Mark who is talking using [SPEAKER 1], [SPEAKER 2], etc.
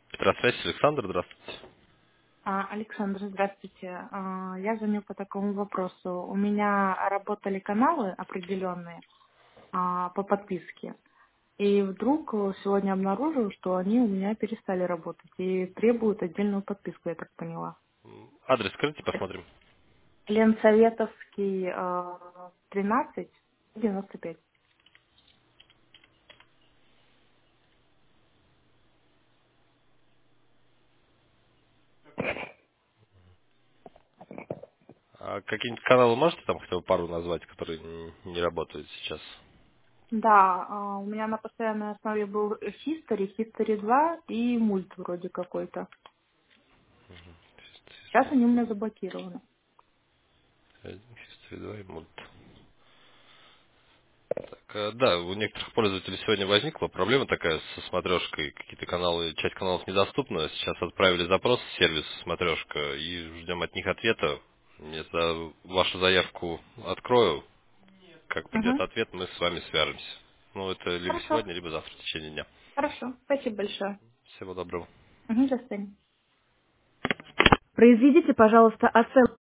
[SPEAKER 1] Петросвязь, Александр, здравствуйте.
[SPEAKER 2] Александр, здравствуйте. Я звоню по такому вопросу. У меня работали каналы определенные по подписке. И вдруг сегодня обнаружил, что они у меня перестали работать и требуют отдельную подписку, я так поняла.
[SPEAKER 1] Адрес скажите, посмотрим.
[SPEAKER 2] Ленсоветовский 13-95.
[SPEAKER 1] А какие-нибудь каналы можете там хотя бы пару назвать, которые не работают сейчас?
[SPEAKER 2] Да, у меня на постоянной основе был History 2 и мульт вроде какой-то. Сейчас они у меня заблокированы.
[SPEAKER 1] History 2 и мульт. Так, да, у некоторых пользователей сегодня возникла проблема такая со смотрешкой. Какие-то каналы, часть каналов недоступна. Сейчас отправили запрос в сервис смотрешка и ждем от них ответа. Я вашу заявку открою. Как придет
[SPEAKER 2] Угу.
[SPEAKER 1] ответ, мы с вами свяжемся. Ну, это либо
[SPEAKER 2] Хорошо,
[SPEAKER 1] сегодня, либо завтра в течение дня.
[SPEAKER 2] хорошо. Спасибо большое.
[SPEAKER 1] Всего доброго.
[SPEAKER 2] Угу, до свидания. Произведите, пожалуйста, оценку.